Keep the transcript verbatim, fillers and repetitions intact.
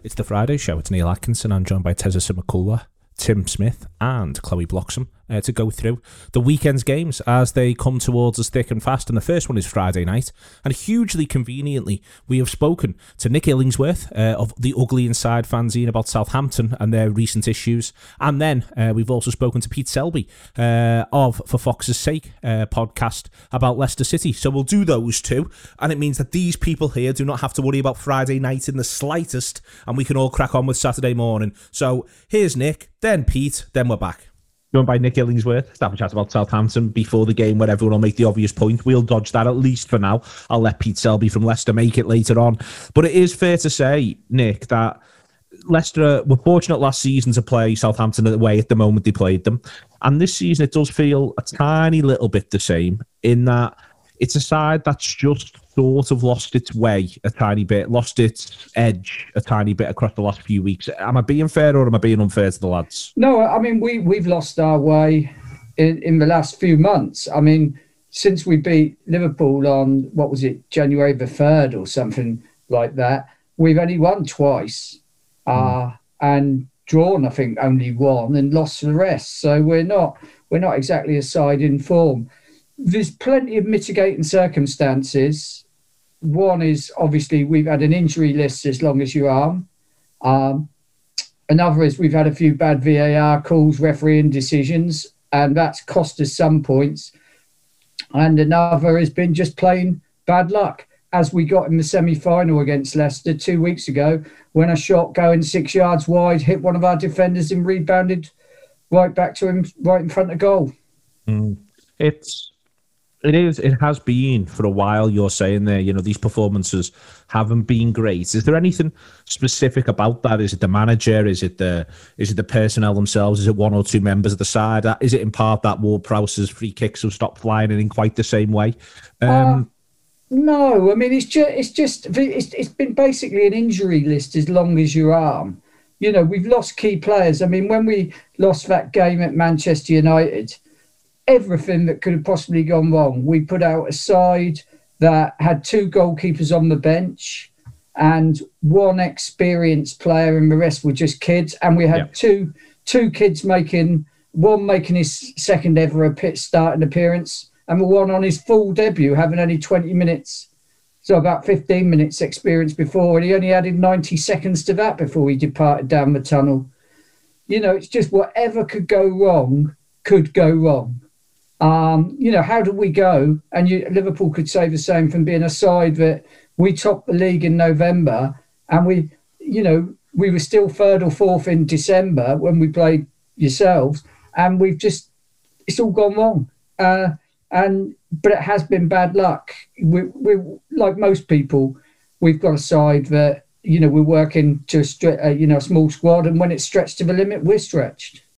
It's the Friday show. It's Neil Atkinson. I'm joined by Tezza Simakula, Tim Smith and Chloe Bloxham uh, to go through the weekend's games as they come towards us thick and fast. And the first one is Friday night. And hugely conveniently, we have spoken to Nick Illingsworth uh, of the Ugly Inside fanzine about Southampton and their recent issues. And then uh, we've also spoken to Pete Selby uh, of For Fox's Sake uh, podcast about Leicester City. So we'll do those two. And it means that these people here do not have to worry about Friday night in the slightest. And we can all crack on with Saturday morning. So here's Nick, then Pete, then we're back. Joined by Nick Illingsworth, to have a chat about Southampton before the game where everyone will make the obvious point. We'll dodge that at least for now. I'll let Pete Selby from Leicester make it later on. But it is fair to say, Nick, that Leicester were fortunate last season to play Southampton away at the moment they played them. And this season it does feel a tiny little bit the same in that it's a side that's just sort of lost its way a tiny bit, lost its edge a tiny bit across the last few weeks. Am I being fair or am I being unfair to the lads? No, I mean, we, we've lost our way in, in the last few months. I mean, since we beat Liverpool on, what was it, January the third or something like that, we've only won twice uh, mm. and drawn, I think, only one and lost the rest. So we're not we're not exactly a side in form. There's plenty of mitigating circumstances. One is obviously we've had an injury list as long as your arm. Um, another is we've had a few bad V A R calls, refereeing decisions, and that's cost us some points. And another has been just plain bad luck, as we got in the semi-final against Leicester two weeks ago when a shot going six yards wide hit one of our defenders and rebounded right back to him right in front of goal. Mm. It's... It is. It has been for a while. You're saying there, you know, these performances haven't been great. Is there anything specific about that? Is it the manager? Is it the is it the personnel themselves? Is it one or two members of the side? Is it in part that Ward-Prowse's free kicks have stopped flying in, in quite the same way? Um, uh, no, I mean it's just it's just it's it's been basically an injury list as long as your arm. You know, we've lost key players. I mean, when we lost that game at Manchester United, everything that could have possibly gone wrong. We put out a side that had two goalkeepers on the bench and one experienced player, and the rest were just kids. And we had yeah. two two kids making, one making his second ever pit starting appearance, and the one on his full debut, having only twenty minutes, so about fifteen minutes experience before, and he only added ninety seconds to that before he departed down the tunnel. You know, it's just whatever could go wrong could go wrong. Um, you know, how do we go? And you, Liverpool could say the same from being a side that we topped the league in November and we, you know, we were still third or fourth in December when we played yourselves, and we've just, it's all gone wrong. Uh, and, but it has been bad luck. We, we, like most people, we've got a side that, you know, we're working to, a, you know, a small squad, and when it's stretched to the limit, we're stretched.